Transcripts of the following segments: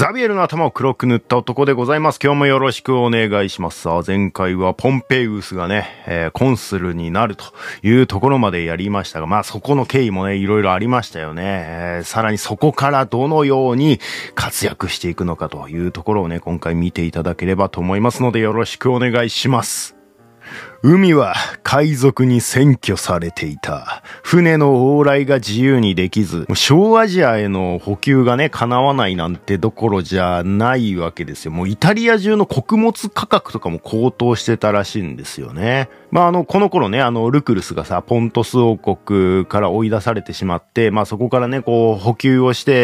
ザビエルの頭を黒く塗った男でございます。今日もよろしくお願いします。さあ、前回はポンペイウスがね、コンスルになるというところまでやりましたが、まあそこの経緯もね、いろいろありましたよね。さらにそこからどのように活躍していくのかというところをね、今回見ていただければと思いますのでよろしくお願いします。海は海賊に占拠されていた。船の往来が自由にできず、小アジアへの補給がね、叶わないなんてどころじゃないわけですよ。もうイタリア中の穀物価格とかも高騰してたらしいんですよね。まあこの頃ね、ルクルスがさ、ポントス王国から追い出されてしまって、まあそこからね、こう補給をして、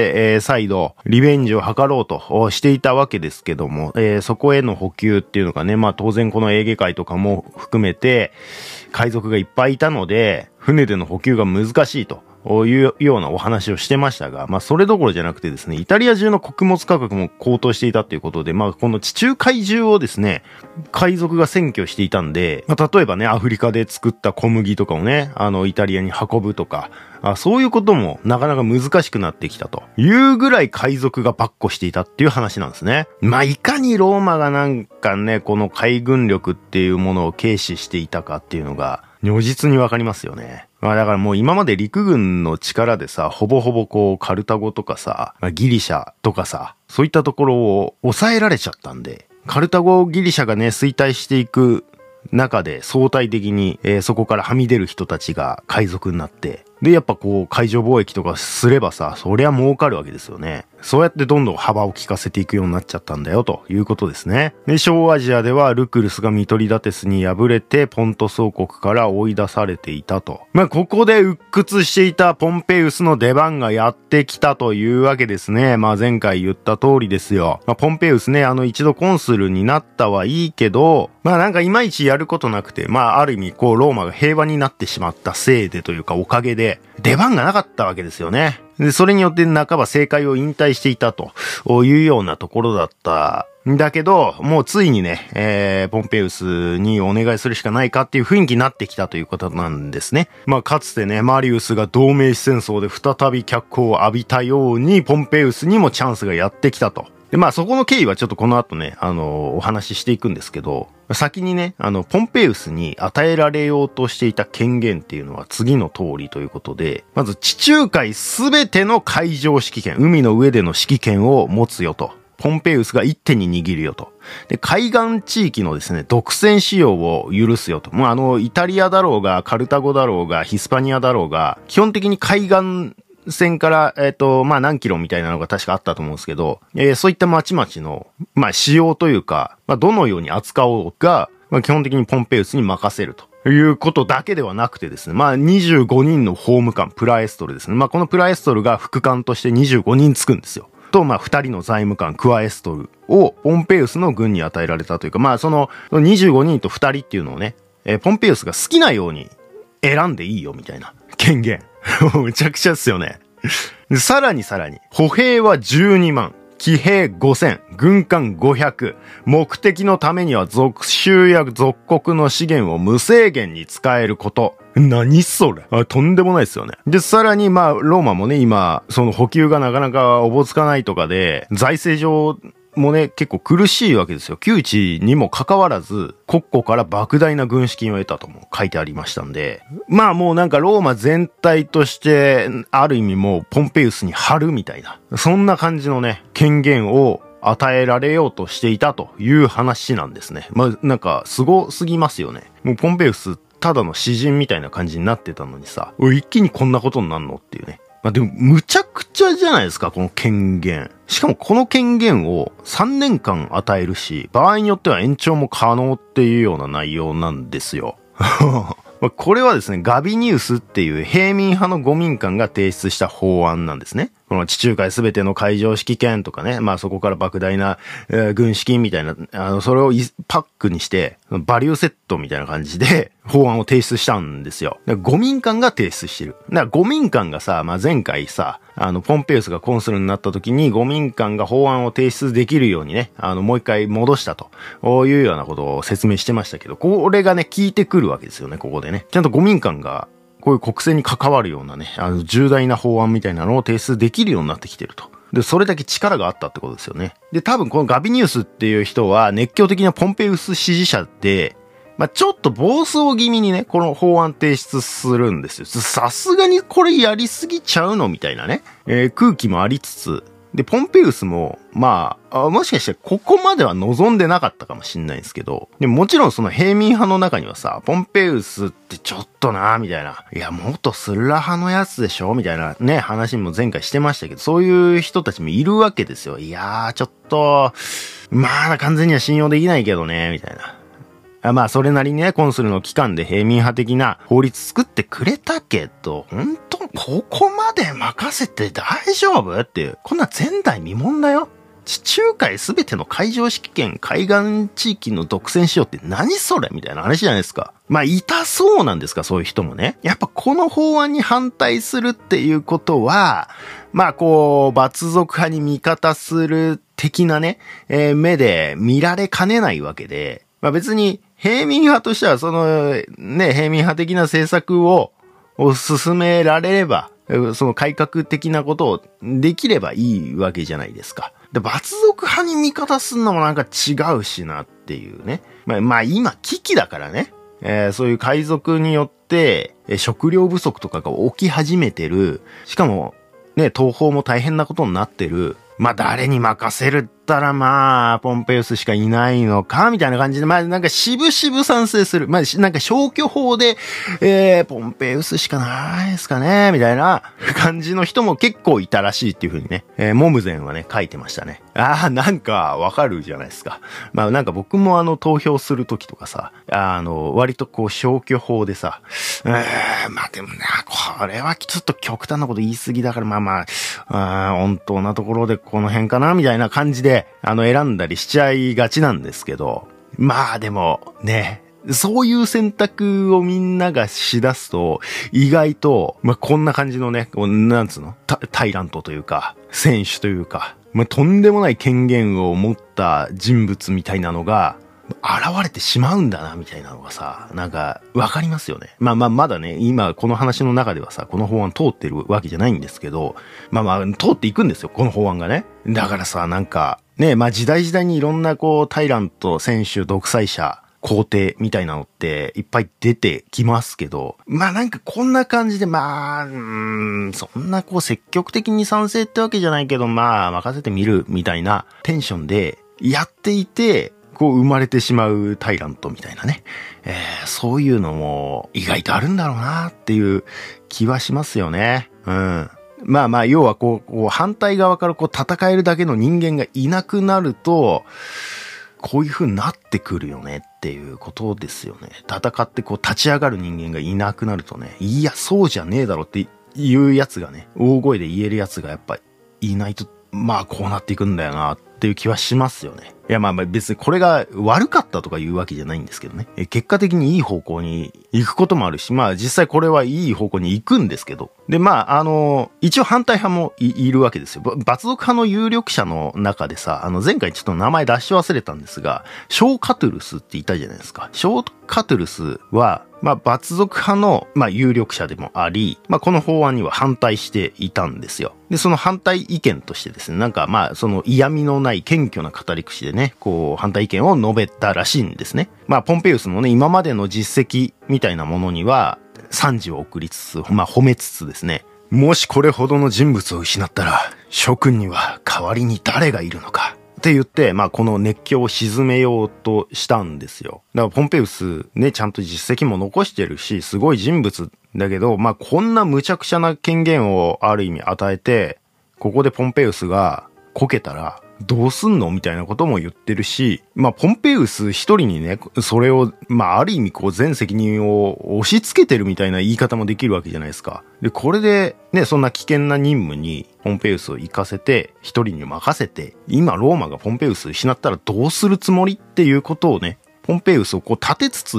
再度リベンジを図ろうとしていたわけですけども、そこへの補給っていうのがね、まあ当然このエーゲ海とかも含めて海賊がいっぱいいたので船での補給が難しいというようなお話をしてましたが、まあそれどころじゃなくてですね、イタリア中の穀物価格も高騰していたということで、まあこの地中海中をですね、海賊が占拠していたんで、まあ例えばね、アフリカで作った小麦とかをね、イタリアに運ぶとか、そういうこともなかなか難しくなってきたというぐらい海賊が跋扈していたっていう話なんですね。まあいかにローマがなんかね、この海軍力っていうものを軽視していたかっていうのが如実にわかりますよね。まあだからもう今まで陸軍の力でさ、ほぼほぼこうカルタゴとかさ、ギリシャとかさ、そういったところを抑えられちゃったんで、カルタゴギリシャがね、衰退していく中で相対的に、そこからはみ出る人たちが海賊になって、で、やっぱこう、海上貿易とかすればさ、そりゃ儲かるわけですよね。そうやってどんどん幅を利かせていくようになっちゃったんだよ、ということですね。で、小アジアではルクルスがミトリダテスに敗れて、ポントス王国から追い出されていたと。まあ、ここで鬱屈していたポンペイウスの出番がやってきたというわけですね。まあ、前回言った通りですよ。まあ、ポンペイウスね、一度コンスルになったはいいけど、まあなんかいまいちやることなくて、まあある意味こうローマが平和になってしまったせいでというかおかげで出番がなかったわけですよね。で、それによって半ば政界を引退していたというようなところだったんだけど、もうついにね、ポンペイウスにお願いするしかないかっていう雰囲気になってきたということなんですね。まあかつてね、マリウスが同盟戦争で再び脚光を浴びたように、ポンペイウスにもチャンスがやってきたと。で、まあそこの経緯はちょっとこの後ね、お話ししていくんですけど、先にね、ポンペイウスに与えられようとしていた権限っていうのは次の通りということで、まず地中海すべての海上指揮権、海の上での指揮権を持つよと。ポンペイウスが一手に握るよと。で、海岸地域のですね、独占使用を許すよと。もうイタリアだろうが、カルタゴだろうが、ヒスパニアだろうが、基本的に海岸線から、まあ、何キロみたいなのが確かあったと思うんですけど、そういった町々の、まあ、使用というか、まあ、どのように扱おうが、まあ、基本的にポンペイウスに任せるということだけではなくてですね、まあ、25人の法務官、プラエストルですね。まあ、このプラエストルが副官として25人つくんですよ。と、まあ、2人の財務官、クワエストルをポンペイウスの軍に与えられたというか、まあ、その25人と2人っていうのをね、ポンペイウスが好きなように選んでいいよみたいな権限。むちゃくちゃですよね。さらに、歩兵は12万、騎兵5000、軍艦500、目的のためには属州や属国の資源を無制限に使えること。何それ？とんでもないですよね。で、さらに、まあ、ローマもね、今、その補給がなかなかおぼつかないとかで、財政上、もね、結構苦しいわけですよ。窮地にもかかわらず、国庫から莫大な軍資金を得たとも書いてありましたんで、まあもうなんかローマ全体として、ある意味もうポンペイウスに張るみたいな、そんな感じのね、権限を与えられようとしていたという話なんですね。まあなんか凄すぎますよね。もうポンペイウスただの詩人みたいな感じになってたのにさ、一気にこんなことになるのっていうね。まあでも、むちゃくちゃじゃないですか、この権限。しかもこの権限を3年間与えるし、場合によっては延長も可能っていうような内容なんですよ。これはですね、ガビニウスっていう平民派の御民官が提出した法案なんですね。この地中海すべての海上指揮権とかね、まあそこから莫大な、軍資金みたいな、それをパックにして、バリューセットみたいな感じで法案を提出したんですよ。御民官が提出してる。だから御民官がさ、まあ前回さ、ポンペイウスがコンスルになった時に御民官が法案を提出できるようにね、もう一回戻したというようなことを説明してましたけど、これがね、効いてくるわけですよね、ここでね。ちゃんと御民官がこういう国政に関わるようなね、重大な法案みたいなのを提出できるようになってきてるとで、それだけ力があったってことですよね。で、多分このガビニウスっていう人は熱狂的なポンペウス支持者で、ちょっと暴走気味にね、この法案提出するんですよ。さすがにこれやりすぎちゃうのみたいなね、空気もありつつ、で、ポンペウスも、もしかしてここまでは望んでなかったかもしんないんですけど、でももちろんその平民派の中にはさ、ポンペウスってちょっとなみたいな。いや、元スルラ派のやつでしょみたいなね、話も前回してましたけど、そういう人たちもいるわけですよ。いやー、ちょっと、まだ完全には信用できないけどね、みたいな。それなりにね、コンスルの期間で平民派的な法律作ってくれたけど、本当ここまで任せて大丈夫っていう、こんな前代未聞だよ。地中海すべての海上指揮権、海岸地域の独占しようって何それみたいな話じゃないですか。痛そうなんですか、そういう人もね。やっぱこの法案に反対するっていうことは、罰族派に味方する的なね、目で見られかねないわけで、別に平民派としてはそのね、平民派的な政策を進められれば、その改革的なことをできればいいわけじゃないですか。で、罰族派に味方すんのもなんか違うしなっていうね。今危機だからね。そういう海賊によって食料不足とかが起き始めてる。しかもね、東方も大変なことになってる。誰に任せるったらポンペウスしかいないのかみたいな感じで、なんか渋々賛成する。なんか消去法で、ポンペウスしかないですかねみたいな感じの人も結構いたらしいっていう風にね、モムゼンはね、書いてましたね。なんかわかるじゃないですか。なんか僕も投票するときとかさ、割とこう消去法でさ、でもな、これはちょっと極端なこと言い過ぎだから、本当なところでこの辺かなみたいな感じで、選んだりしちゃいがちなんですけど、でもね、そういう選択をみんながしだすと、意外と、こんな感じのね、なんつうの、タイラントというか、選手というか、とんでもない権限を持った人物みたいなのが、現れてしまうんだな、みたいなのがさ、なんか、わかりますよね。まだね、今、この話の中ではさ、この法案通ってるわけじゃないんですけど、通っていくんですよ、この法案がね。だからさ、なんか、ね、時代時代にいろんなタイラント、選手、独裁者、皇帝みたいなのっていっぱい出てきますけど、なんかこんな感じで、そんな積極的に賛成ってわけじゃないけど、任せてみるみたいなテンションでやっていて、生まれてしまうタイラントみたいなね。そういうのも意外とあるんだろうなっていう気はしますよね。うん。要は反対側から戦えるだけの人間がいなくなると、こういう風になってくるよねっていうことですよね。戦って立ち上がる人間がいなくなるとね、いや、そうじゃねえだろっていうやつがね、大声で言えるやつがやっぱいないと、こうなっていくんだよなっていう気はしますよね。いや別にこれが悪かったとかいうわけじゃないんですけどね。結果的にいい方向に行くこともあるし、実際これはいい方向に行くんですけど。で、一応反対派もいるわけですよ。罰族派の有力者の中でさ、前回ちょっと名前出し忘れたんですが、ショー・カトゥルスっていたじゃないですか。ショー・カトゥルスは、罰族派の、有力者でもあり、この法案には反対していたんですよ。で、その反対意見としてですね、なんかその嫌味のない謙虚な語り口でね、反対意見を述べたらしいんですね。ポンペウスのね、今までの実績みたいなものには、賛辞を送りつつ、褒めつつですね、もしこれほどの人物を失ったら、諸君には代わりに誰がいるのか。って言って、この熱狂を鎮めようとしたんですよ。だからポンペウスね、ちゃんと実績も残してるし、すごい人物だけど、こんな無茶苦茶な権限をある意味与えて、ここでポンペウスがこけたら、どうすんのみたいなことも言ってるし、ポンペウス一人にね、それを、ある意味全責任を押し付けてるみたいな言い方もできるわけじゃないですか。で、これで、ね、そんな危険な任務に、ポンペウスを行かせて、一人に任せて、今ローマがポンペウス失ったらどうするつもりっていうことをね、ポンペウスを立てつつ言っ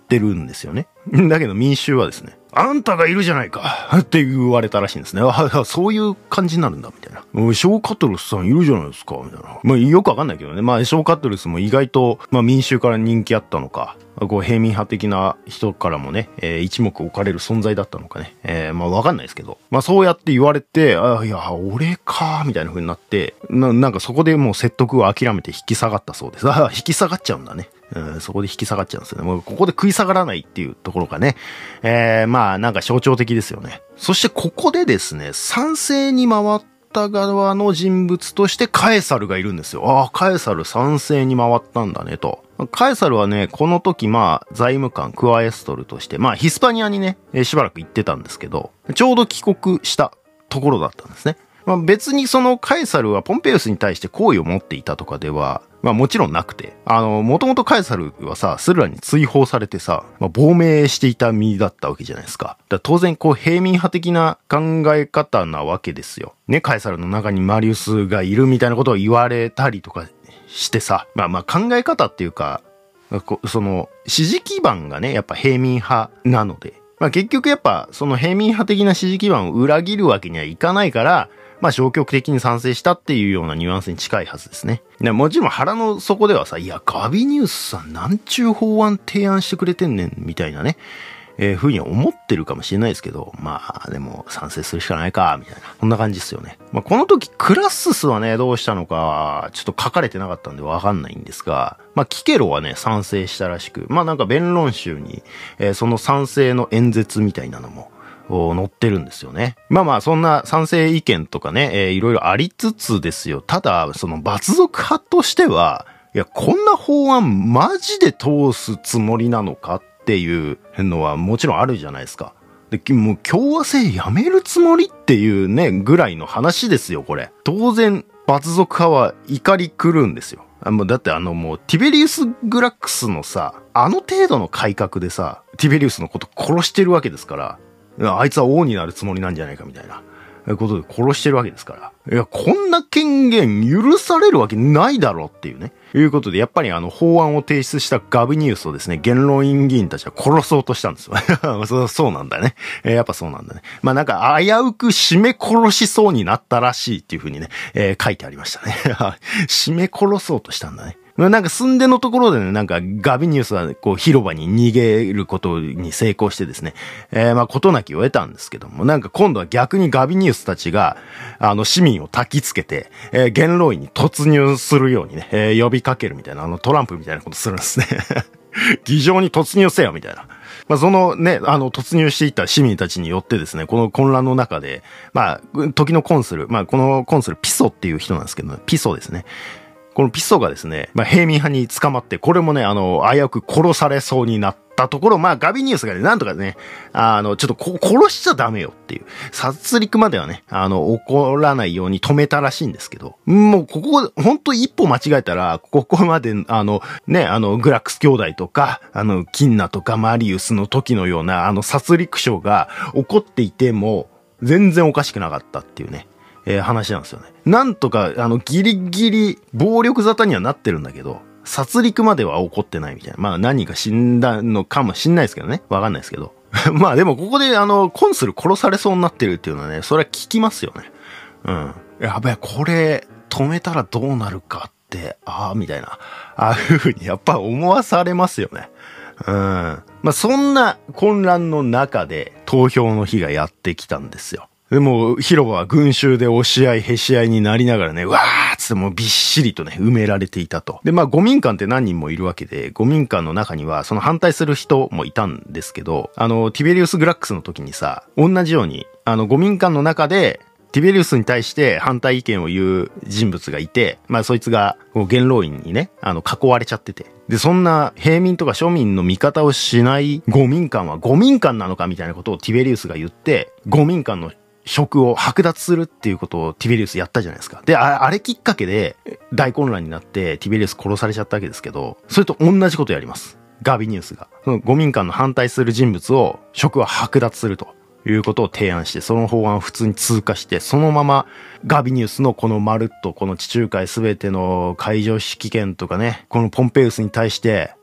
ってるんですよね。だけど民衆はですね、あんたがいるじゃないかって言われたらしいんですね。そういう感じになるんだ、みたいな。ショーカトルスさんいるじゃないですか、みたいな。まあ、よくわかんないけどね。まあ、ショーカトルスも意外と、まあ、民衆から人気あったのか、こう、平民派的な人からもね、一目置かれる存在だったのかね。まあ、わかんないですけど。まあ、そうやって言われて、いや、俺か、みたいな風になって、なんかそこでもう説得を諦めて引き下がったそうです。引き下がっちゃうんだね。そこで引き下がっちゃうんですよね。もうここで食い下がらないっていうところがね、まあなんか象徴的ですよね。そしてここでですね、賛成に回った側の人物としてカエサルがいるんですよ。カエサル賛成に回ったんだねと。カエサルはね、この時まあ財務官クワエストルとして、まあヒスパニアにね、しばらく行ってたんですけど、ちょうど帰国したところだったんですね。まあ、別にそのカエサルはポンペイウスに対して好意を持っていたとかでは、まあもちろんなくて、もともとカエサルはさ、スルラに追放されてさ、まあ、亡命していた身だったわけじゃないですか。だから当然こう平民派的な考え方なわけですよ。ね、カエサルの中にマリウスがいるみたいなことを言われたりとかしてさ、まあ考え方っていうか、その支持基盤がね、やっぱ平民派なので、まあ結局やっぱその平民派的な支持基盤を裏切るわけにはいかないから、まあ消極的に賛成したっていうようなニュアンスに近いはずですね。もちろん腹の底ではさ、いや、ガビニウスさんなんちゅう法案提案してくれてんねん、みたいなね、ふうに思ってるかもしれないですけど、まあでも賛成するしかないか、みたいな。こんな感じですよね。まあこの時クラッススはね、どうしたのか、ちょっと書かれてなかったんでわかんないんですが、まあキケロはね、賛成したらしく、まあなんか弁論集に、その賛成の演説みたいなのも、載ってるんですよね。まあまあ、そんな賛成意見とかね、いろいろありつつですよ。ただ、その罰族派としては、いや、こんな法案マジで通すつもりなのかっていうのはもちろんあるじゃないですか。で、もう共和制やめるつもりっていうね、ぐらいの話ですよ、これ。当然、罰族派は怒り狂うんですよ。だってもう、ティベリウス・グラックスのさ、程度の改革でさ、ティベリウスのこと殺してるわけですから、あいつは王になるつもりなんじゃないかみたいなことで殺してるわけですから。いや、こんな権限許されるわけないだろっていうね。いうことで、やっぱり法案を提出したガビニウスをですね、元老院議員たちは殺そうとしたんですよ。そうなんだね。やっぱそうなんだね。まあなんか危うく締め殺しそうになったらしいっていう風にね、書いてありましたね。締め殺そうとしたんだね。なんか寸出のところでね、なんかガビニウスはこう広場に逃げることに成功してですね、まあ事なきを得たんですけども、なんか今度は逆にガビニウスたちが、市民を焚きつけて、元老院に突入するようにね、呼びかけるみたいな、トランプみたいなことするんですね。議場に突入せよみたいな。まあ、そのね、突入していった市民たちによってですね、この混乱の中で、まあ、時のコンスル、まあ、このコンスルピソっていう人なんですけど、ピソですね。このピソがですね、まあ、平民派に捕まって、これもね、危うく殺されそうになったところ、まあ、ガビニウスがね、なんとかね、ちょっと殺しちゃダメよっていう、殺戮まではね、起こらないように止めたらしいんですけど、もう、ここ、ほんと一歩間違えたら、ここまで、ね、グラックス兄弟とか、キンナとかマリウスの時のような、殺戮症が起こっていても、全然おかしくなかったっていうね。話なんですよね。なんとか、ギリギリ、暴力沙汰にはなってるんだけど、殺戮までは起こってないみたいな。まあ何か死んだのかもしんないですけどね。わかんないですけど。まあでもここでコンスル殺されそうになってるっていうのはね、それは聞きますよね。うん。やべえ、これ、止めたらどうなるかって、みたいな。ああいう風にやっぱ思わされますよね。うん。まあそんな混乱の中で投票の日がやってきたんですよ。でも、広場は群衆で押し合い、へし合いになりながらね、わーっつってもうびっしりとね、埋められていたと。で、まあ、五民間って何人もいるわけで、五民間の中には、その反対する人もいたんですけど、ティベリウス・グラックスの時にさ、同じように、五民間の中で、ティベリウスに対して反対意見を言う人物がいて、まあ、そいつが、元老院にね、囲われちゃってて。で、そんな平民とか庶民の味方をしない五民間は五民間なのかみたいなことをティベリウスが言って、五民間の職を剥奪するっていうことをティベリウスやったじゃないですか。で、あれきっかけで大混乱になってティベリウス殺されちゃったわけですけど、それと同じことやります。ガビニウスが。その五民間の反対する人物を職は剥奪するということを提案して、その法案を普通に通過して、そのままガビニウスのこのまるっとこの地中海すべての海上指揮権とかね、このポンペウスに対して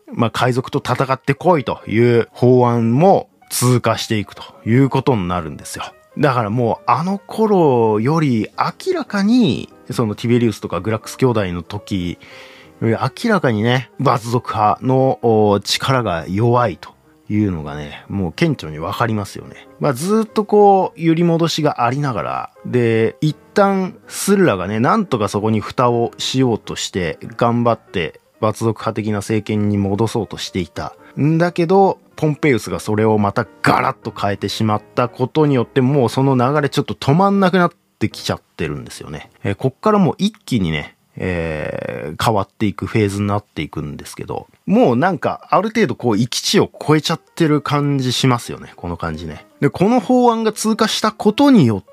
まあ、海賊と戦ってこいという法案も通過していくということになるんですよ。だからもうあの頃より明らかに、そのティベリウスとかグラックス兄弟の時、明らかにね、罰族派の力が弱いというのがね、もう顕著にわかりますよね。まあずっとこう、揺り戻しがありながら、で、一旦スルラがね、なんとかそこに蓋をしようとして、頑張って罰族派的な政権に戻そうとしていた。んだけど、ポンペイウスがそれをまたガラッと変えてしまったことによって、もうその流れちょっと止まんなくなってきちゃってるんですよね。こっからもう一気にね、変わっていくフェーズになっていくんですけど、もうなんかある程度こう域地を超えちゃってる感じしますよね、この感じね。で、この法案が通過したことによって、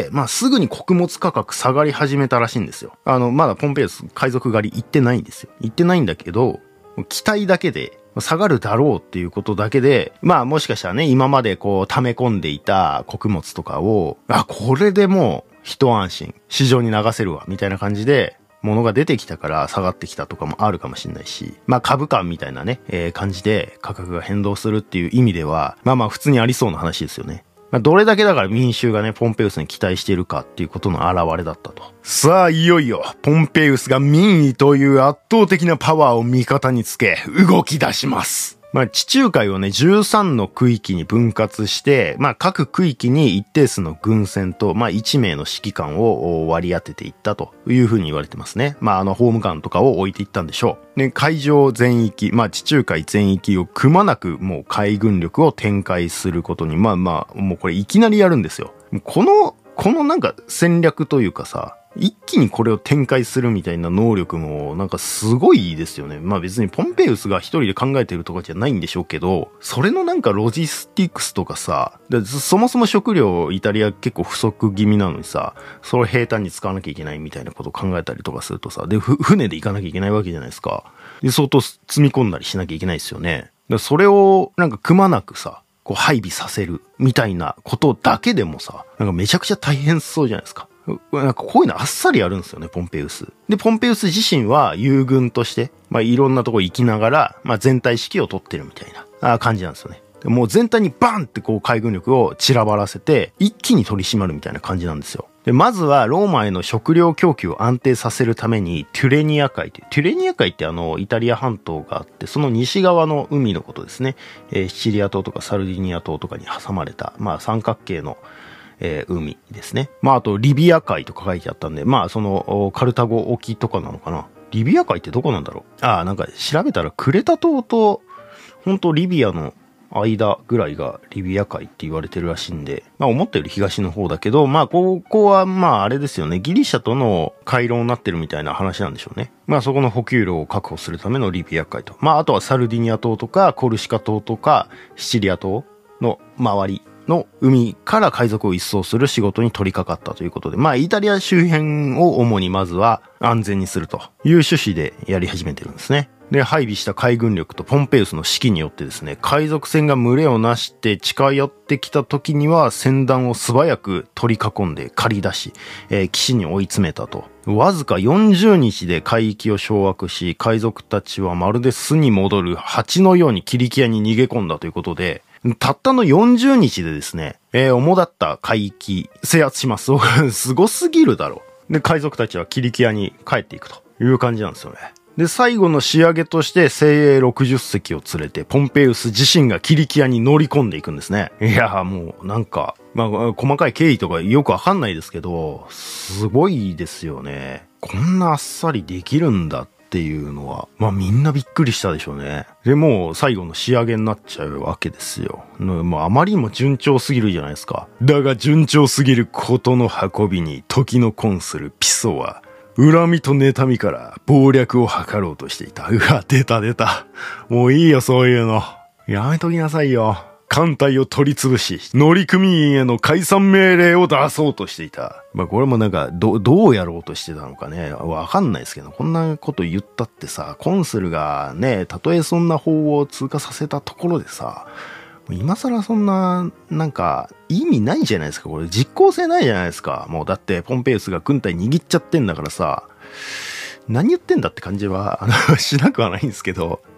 まあすぐに穀物価格下がり始めたらしいんですよ。まだポンペイウス海賊狩り行ってないんですよ。行ってないんだけど、期待だけで下がるだろうっていうことだけで、まあもしかしたらね、今までこう溜め込んでいた穀物とかを、これでもう一安心、市場に流せるわ、みたいな感じで、物が出てきたから下がってきたとかもあるかもしれないし、まあ株価みたいなね、感じで価格が変動するっていう意味では、まあ普通にありそうな話ですよね。まあどれだけだから民衆がね、ポンペイウスに期待しているかっていうことの表れだったと。さあ、いよいよ、ポンペイウスが民意という圧倒的なパワーを味方につけ、動き出します。まあ、地中海をね、13の区域に分割して、まあ、各区域に一定数の軍船と、まあ、1名の指揮官を割り当てていったというふうに言われてますね。まあ、ホーム艦とかを置いていったんでしょう。で、海上全域、まあ、地中海全域をくまなくもう海軍力を展開することに、もうこれいきなりやるんですよ。このなんか戦略というかさ、一気にこれを展開するみたいな能力もなんかすごいですよね。まあ別にポンペイウスが一人で考えてるとかじゃないんでしょうけど、それのなんかロジスティックスとかさ、そもそも食料イタリア結構不足気味なのにさ、それを平坦に使わなきゃいけないみたいなことを考えたりとかするとさ、で、船で行かなきゃいけないわけじゃないですか。で、相当積み込んだりしなきゃいけないですよね。それをなんかくまなくさ、こう配備させるみたいなことだけでもさ、なんかめちゃくちゃ大変そうじゃないですか。なんかこういうのあっさりやるんですよね、ポンペイウス。で、ポンペイウス自身は友軍として、まあいろんなとこ行きながら、まあ全体指揮を取ってるみたいな感じなんですよね。もう全体にバンってこう海軍力を散らばらせて、一気に取り締まるみたいな感じなんですよ。で、まずはローマへの食料供給を安定させるために、テュレニア海ってイタリア半島があって、その西側の海のことですね。シチリア島とかサルディニア島とかに挟まれた、まあ三角形の海ですね。まあ、あと、リビア海とか書いてあったんで、まあ、その、カルタゴ沖とかなのかな。リビア海ってどこなんだろう。なんか調べたら、クレタ島と、本当リビアの間ぐらいがリビア海って言われてるらしいんで、まあ、思ったより東の方だけど、まあ、ここは、まあ、あれですよね。ギリシャとの回廊になってるみたいな話なんでしょうね。まあ、そこの補給路を確保するためのリビア海と。まあ、あとはサルディニア島とか、コルシカ島とか、シチリア島の周りの海から海賊を一掃する仕事に取り掛かったということで、まあイタリア周辺を主にまずは安全にするという趣旨でやり始めてるんですね。で、配備した海軍力とポンペイウスの指揮によってですね、海賊船が群れをなして近寄ってきた時には船団を素早く取り囲んで駆り出し、岸に追い詰めたと。わずか40日で海域を掌握し、海賊たちはまるで巣に戻る蜂のようにキリキアに逃げ込んだということで、たったの40日でですね、主だった海域制圧します。すごすぎるだろう。で、海賊たちはキリキアに帰っていくという感じなんですよね。で、最後の仕上げとして精鋭60隻を連れて、ポンペイウス自身がキリキアに乗り込んでいくんですね。いや、もうなんか、まあ、細かい経緯とかよくわかんないですけど、すごいですよね。こんなあっさりできるんだっていうのは、まあみんなびっくりしたでしょうね。で、もう最後の仕上げになっちゃうわけですよ。もうあまりにも順調すぎるじゃないですか。だが順調すぎることの運びに、時のコンスルピソは、恨みと妬みから謀略を図ろうとしていた。うわ、出た。もういいよ、そういうの。やめときなさいよ。艦隊を取り潰し、乗組員への解散命令を出そうとしていた。まあこれもなんか、どうやろうとしてたのかね、わかんないですけど、こんなこと言ったってさ、コンスルがね、たとえそんな法を通過させたところでさ、今更そんな、なんか、意味ないじゃないですか。これ実効性ないじゃないですか。もうだってポンペイウスが軍隊握っちゃってんだからさ、何言ってんだって感じは、しなくはないんですけど、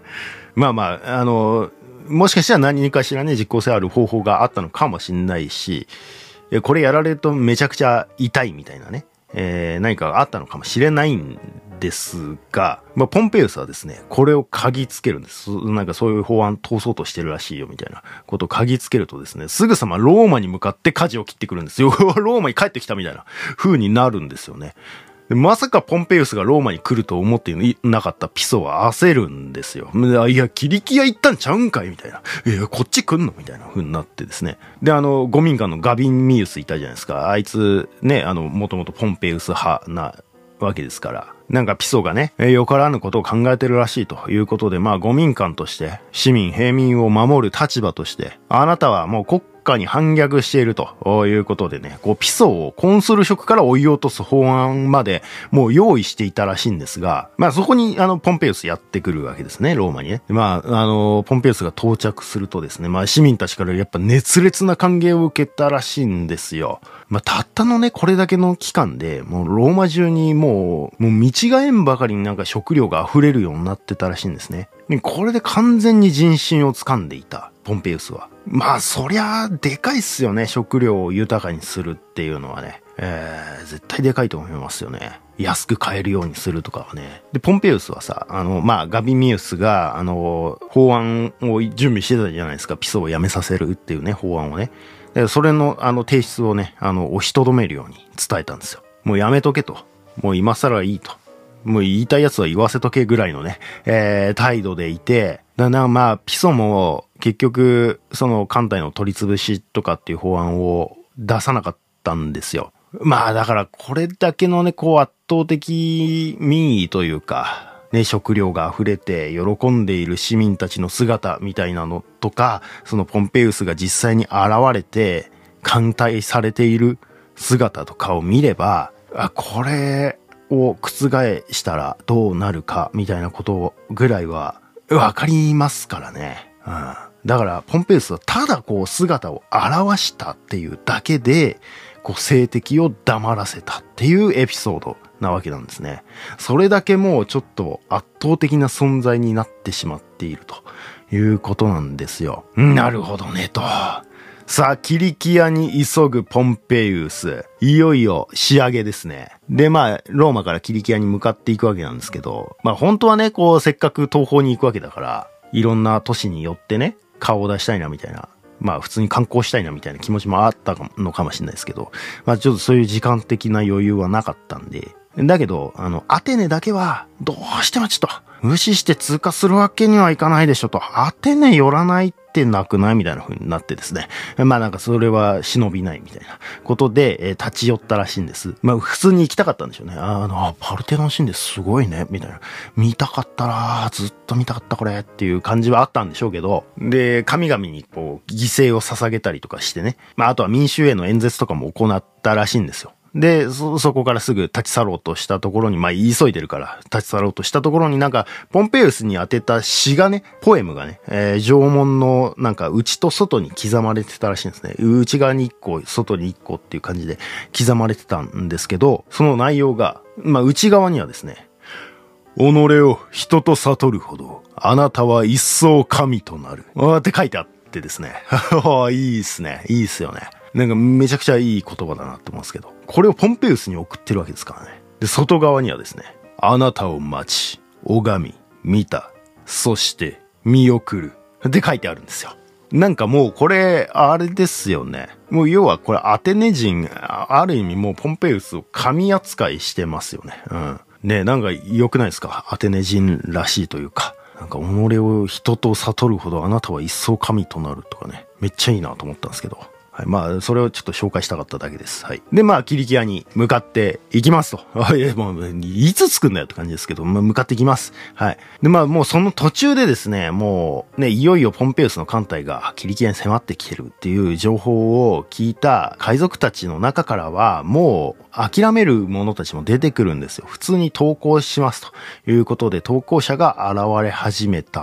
まあまあ、もしかしたら何かしらね、実効性ある方法があったのかもしれないし、これやられるとめちゃくちゃ痛いみたいなね、何かがあったのかもしれないんですが、まあ、ポンペイウスはですね、これを嗅ぎつけるんです。なんかそういう法案通そうとしてるらしいよみたいなことを嗅ぎつけるとですね、すぐさまローマに向かって舵を切ってくるんですよ。ローマに帰ってきたみたいな風になるんですよね。まさかポンペイウスがローマに来ると思ってなかったピソは焦るんですよ。いや、キリキア行ったんちゃうんかいみたいな。いや、こっち来んのみたいな風になってですね。で、ゴミンカのガビンミウスいたじゃないですか。あいつ、ね、もともとポンペイウス派なわけですから。なんかピソがね、よからぬことを考えてるらしいということで、まあ、ゴミンカとして、市民、平民を守る立場として、あなたはもう国家に反逆しているということでね、こう、ピソをコンスル職から追い落とす法案まで、もう用意していたらしいんですが、まあ、そこに、ポンペイウスやってくるわけですね、ローマにね。まあ、ポンペイウスが到着するとですね、まあ、市民たちからやっぱ熱烈な歓迎を受けたらしいんですよ。まあ、たったのね、これだけの期間で、もうローマ中にもう見違えんばかりになんか食料が溢れるようになってたらしいんですね。でこれで完全に人心を掴んでいた、ポンペイウスは。まあ、そりゃ、でかいっすよね、食料を豊かにするっていうのはね。絶対でかいと思いますよね。安く買えるようにするとかはね。で、ポンペイウスはさ、まあ、ガビミウスが、法案を準備してたじゃないですか。ピソを辞めさせるっていうね、法案をね。それの、提出をね、押しとどめるように伝えたんですよ。もうやめとけと。もう今更いいと。もう言いたいやつは言わせとけぐらいのね、態度でいて、まあ、ピソも結局、その艦隊の取り潰しとかっていう法案を出さなかったんですよ。まあ、だからこれだけのね、こう圧倒的民意というか、ね、食料が溢れて喜んでいる市民たちの姿みたいなのとか、そのポンペイウスが実際に現れて、歓待されている姿とかを見れば、これを覆したらどうなるかみたいなことぐらいはわかりますからね。うん。だから、ポンペイウスはただこう姿を現したっていうだけで、こう政敵を黙らせたっていうエピソードなわけなんですね。それだけもうちょっと圧倒的な存在になってしまっているということなんですよ。なるほどねと。さあ、キリキアに急ぐポンペイウス。いよいよ仕上げですね。で、まあ、ローマからキリキアに向かっていくわけなんですけど、まあ本当はね、こう、せっかく東方に行くわけだから、いろんな都市に寄ってね、顔を出したいなみたいな。まあ普通に観光したいなみたいな気持ちもあったのかもしれないですけど、まあちょっとそういう時間的な余裕はなかったんで、だけど、アテネだけは、どうしてもちょっと、無視して通過するわけにはいかないでしょと、アテネ寄らないってなくないみたいな風になってですね。まあなんかそれは忍びないみたいなことで、立ち寄ったらしいんです。まあ普通に行きたかったんでしょうね。パルテノン神殿すごいね、みたいな。見たかったな、ずっと見たかったこれっていう感じはあったんでしょうけど、で、神々にこう、犠牲を捧げたりとかしてね。まああとは民衆への演説とかも行ったらしいんですよ。で、そこからすぐ立ち去ろうとしたところに、まあ急いでるから立ち去ろうとしたところになんか、ポンペイウスに当てた詩がね、ポエムがね、城門のなんか内と外に刻まれてたらしいんですね。内側に1個、外に1個っていう感じで刻まれてたんですけど、その内容が、まあ内側にはですね、己を人と悟るほど、あなたは一層神となる。って書いてあってですね。いいっすね。いいっすよね。なんかめちゃくちゃいい言葉だなって思うんですけど。これをポンペイウスに送ってるわけですからね。で、外側にはですね、あなたを待ち、拝み、見た、そして見送る。って書いてあるんですよ。なんかもうこれ、あれですよね。もう要はこれアテネ人、ある意味もうポンペイウスを神扱いしてますよね。うん。ね、なんか良くないですか？アテネ人らしいというか。なんか己を人と悟るほどあなたは一層神となるとかね。めっちゃいいなと思ったんですけど。はい、まあ、それをちょっと紹介したかっただけです。はい。で、まあ、キリキアに向かっていきますと。もう、いつ着くんだよって感じですけど、まあ、向かっていきます。はい。で、まあ、もうその途中でですね、もう、ね、いよいよポンペイウスの艦隊がキリキアに迫ってきてるっていう情報を聞いた海賊たちの中からは、もう、諦める者たちも出てくるんですよ。普通に投降しますということで、投降者が現れ始めたと。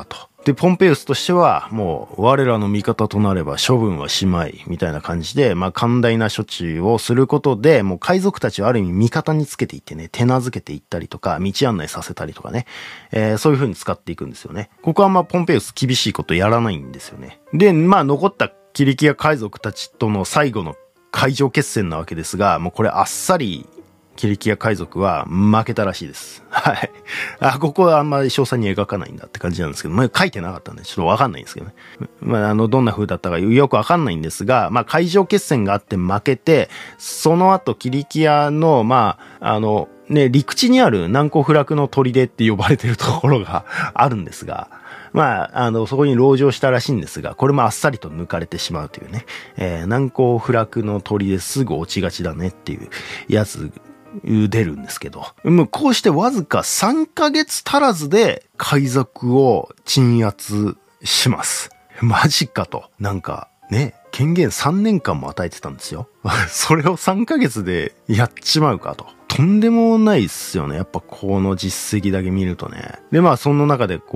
で、ポンペウスとしては、もう、我らの味方となれば処分はしまい、みたいな感じで、寛大な処置をすることで、もう海賊たちをある意味味方につけていってね、手なずけていったりとか、道案内させたりとかね、そういう風に使っていくんですよね。ここはポンペウス厳しいことやらないんですよね。で、残ったキリキア海賊たちとの最後の海上決戦なわけですが、もうこれあっさり、キリキア海賊は負けたらしいです。はい。ここはあんまり詳細に描かないんだって感じなんですけど、書いてなかったんでちょっとわかんないんですけどね。どんな風だったかよくわかんないんですが、海上決戦があって負けて、その後キリキアの、陸地にある難攻不落の砦って呼ばれてるところがあるんですが、そこに籠城したらしいんですが、これもあっさりと抜かれてしまうというね、難攻不落の砦すぐ落ちがちだねっていうやつ、出るんですけど、もうこうしてわずか3ヶ月足らずで海賊を鎮圧します。マジかと。権限3年間も与えてたんですよ。それを3ヶ月でやっちまうかと。とんでもないっすよね。やっぱこの実績だけ見るとね。で、その中で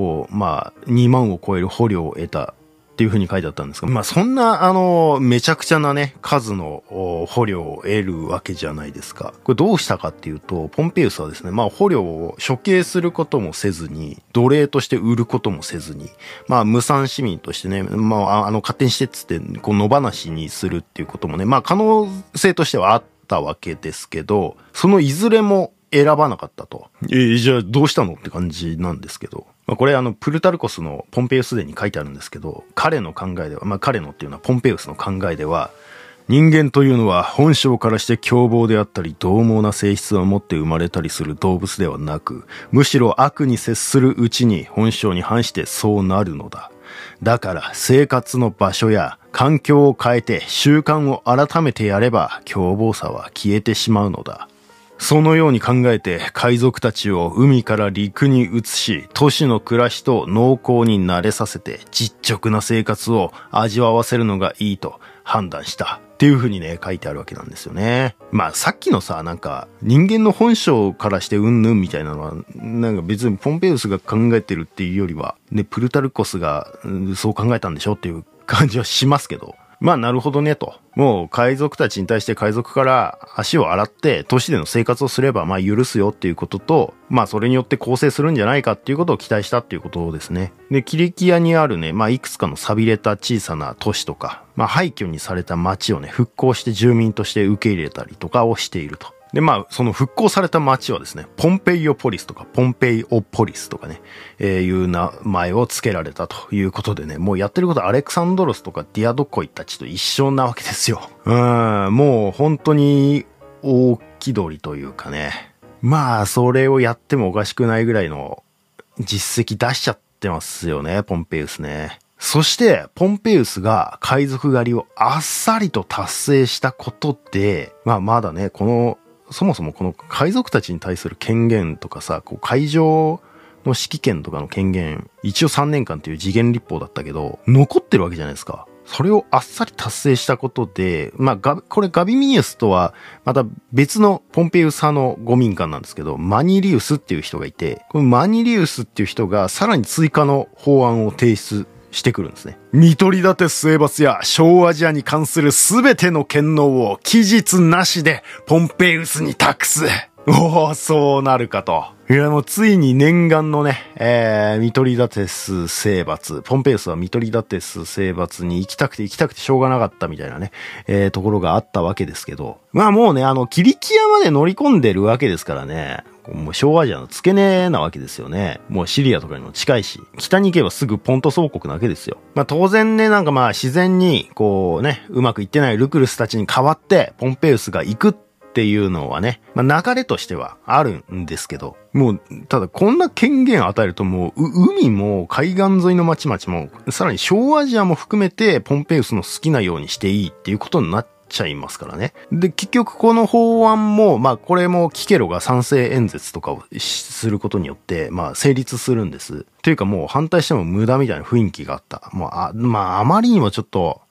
2万を超える捕虜を得た。っていう風に書いてあったんですが、そんな、めちゃくちゃなね、数の捕虜を得るわけじゃないですか。これどうしたかっていうと、ポンペウスはですね、捕虜を処刑することもせずに、奴隷として売ることもせずに、無産市民としてね、勝手にしてっつって、野放しにするっていうこともね、可能性としてはあったわけですけど、そのいずれも選ばなかったと。じゃあどうしたのって感じなんですけど。これプルタルコスのポンペウス伝に書いてあるんですけど、彼の考えでは、彼のっていうのはポンペウスの考えでは、人間というのは本性からして凶暴であったり、獰猛な性質を持って生まれたりする動物ではなく、むしろ悪に接するうちに本性に反してそうなるのだ。だから生活の場所や環境を変えて習慣を改めてやれば凶暴さは消えてしまうのだ。そのように考えて海賊たちを海から陸に移し、都市の暮らしと農耕に慣れさせて実直な生活を味わわせるのがいいと判断したっていう風にね、書いてあるわけなんですよね。さっきのさ、人間の本性からしてうんぬんみたいなのは、別にポンペウスが考えてるっていうよりは、ね、プルタルコスがそう考えたんでしょっていう感じはしますけど。なるほどねと。もう海賊たちに対して海賊から足を洗って都市での生活をすれば許すよっていうことと、それによって構成するんじゃないかっていうことを期待したっていうことですね。で、キリキアにあるね、いくつかの寂れた小さな都市とか、廃墟にされた町をね、復興して住民として受け入れたりとかをしていると。で、その復興された町はですね、ポンペイオポリスとか、ポンペイオポリスとかね、いう名前を付けられたということでね、もうやってることはアレクサンドロスとかディアドコイたちと一緒なわけですよ。もう本当に大気取りというかね。それをやってもおかしくないぐらいの実績出しちゃってますよね、ポンペウスね。そして、ポンペウスが海賊狩りをあっさりと達成したことで、まだね、そもそもこの海賊たちに対する権限とかさ、海上の指揮権とかの権限、一応3年間っていう次元立法だったけど、残ってるわけじゃないですか。それをあっさり達成したことで、これガビミニウスとは、また別のポンペウス派の御民間なんですけど、マニリウスっていう人がいて、このマニリウスっていう人がさらに追加の法案を提出してくるんですね。見取り立て征伐や小アジアに関するすべての権能を期日なしでポンペウスに託す。そうなるかと。いや、もうついに念願のね、ミトリダテス征伐。ポンペウスはミトリダテス征伐に行きたくてしょうがなかったみたいなね、ところがあったわけですけど。もうね、キリキアまで乗り込んでるわけですからね。もう小アジアの付け根なわけですよね。もうシリアとかにも近いし、北に行けばすぐポント総国なわけですよ。当然ね、自然に、うまくいってないルクルスたちに代わって、ポンペウスが行くっていうのはね、流れとしてはあるんですけど、もう、ただこんな権限与えるともう、海も海岸沿いの町々も、さらに小アジアも含めて、ポンペウスの好きなようにしていいっていうことになっちゃいますからね。で、結局この法案も、これもキケロが賛成演説とかをすることによって、成立するんです。というかもう反対しても無駄みたいな雰囲気があった。もう、あまりにもちょっと、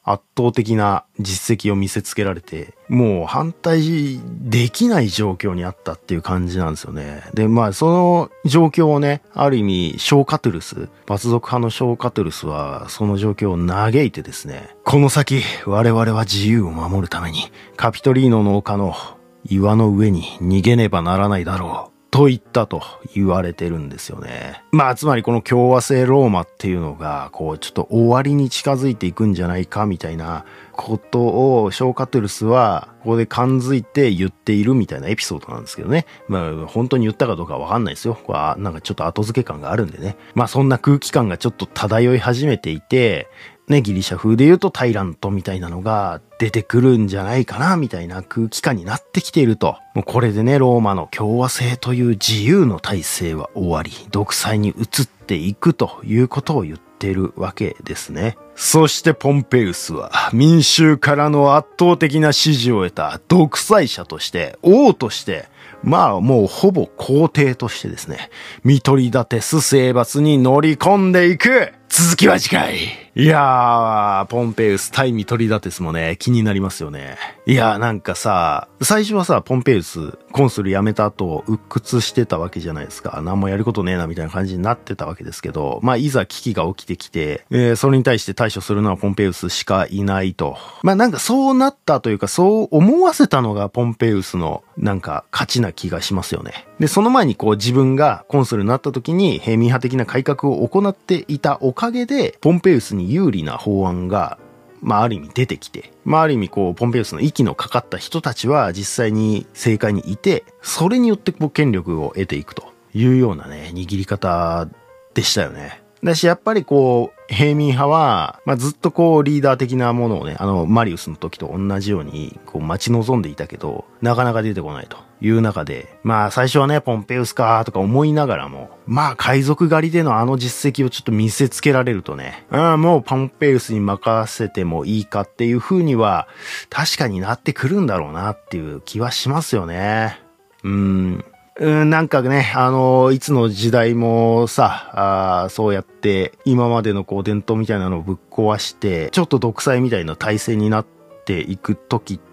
圧倒的な実績を見せつけられて、もう反対できない状況にあったっていう感じなんですよね。で、まあその状況をね、ある意味ショーカトゥルス、罰族派のショーカトゥルスはその状況を嘆いてですね、この先我々は自由を守るためにカピトリーノの丘の岩の上に逃げねばならないだろう。と言ったと言われてるんですよね。まあ、つまりこの共和制ローマっていうのが、こう、ちょっと終わりに近づいていくんじゃないかみたいなことを、ショーカトゥルスは、ここで感づいて言っているみたいなエピソードなんですけどね。まあ、本当に言ったかどうかはわかんないですよ。これはなんかちょっと後付け感があるんでね。まあ、そんな空気感がちょっと漂い始めていて、ね、ギリシャ風で言うとタイラントみたいなのが出てくるんじゃないかな、みたいな空気感になってきていると。もうこれでね、ローマの共和制という自由の体制は終わり、独裁に移っていくということを言っているわけですね。そしてポンペウスは民衆からの圧倒的な支持を得た独裁者として、王として、まあもうほぼ皇帝としてですね、ミトリダテス征伐に乗り込んでいく。続きは次回。いやー、ポンペウス対ミトリダテスもね、気になりますよね。いやーなんかさ、最初はさ、ポンペウス、コンスル辞めた後、鬱屈してたわけじゃないですか。何もやることねえなみたいな感じになってたわけですけど、まあいざ危機が起きてきて、それに対して対処するのはポンペウスしかいないと。まあなんかそうなったというか、そう思わせたのがポンペウスのなんか勝ちな気がしますよね。で、その前にこう自分がコンスルになった時に平民派的な改革を行っていたおかげで、ポンペウスに有利な法案が、まあある意味出てきて、まあある意味こう、ポンペウスの息のかかった人たちは実際に政界にいて、それによってこう権力を得ていくというようなね、握り方でしたよね。だし、やっぱりこう、平民派は、まあ、ずっとこう、リーダー的なものをね、マリウスの時と同じように、こう、待ち望んでいたけど、なかなか出てこないという中で、まあ、最初はね、ポンペウスかとか思いながらも、まあ、海賊狩りでの実績をちょっと見せつけられるとね、もうポンペウスに任せてもいいかっていう風には、確かになってくるんだろうなっていう気はしますよね。なんかね、いつの時代もさ、そうやって今までのこう伝統みたいなのをぶっ壊して、ちょっと独裁みたいな体制になっていく時って、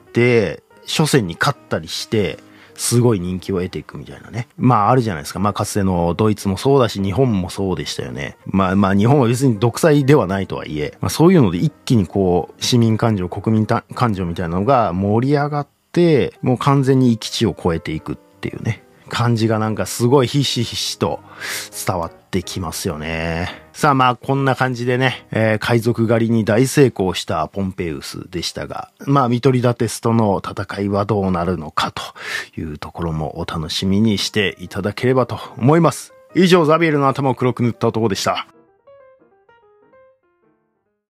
初戦に勝ったりして、すごい人気を得ていくみたいなね。まああるじゃないですか。まあかつてのドイツもそうだし、日本もそうでしたよね。まあ日本は別に独裁ではないとはいえ、まあそういうので一気にこう、市民感情、国民感情みたいなのが盛り上がって、もう完全に域地を超えていくっていうね。感じがなんかすごいひしひしと伝わってきますよね。さあまあこんな感じでね、海賊狩りに大成功したポンペウスでしたが、まあミトリダテスとの戦いはどうなるのかというところもお楽しみにしていただければと思います。以上ザビエルの頭を黒く塗った男でした。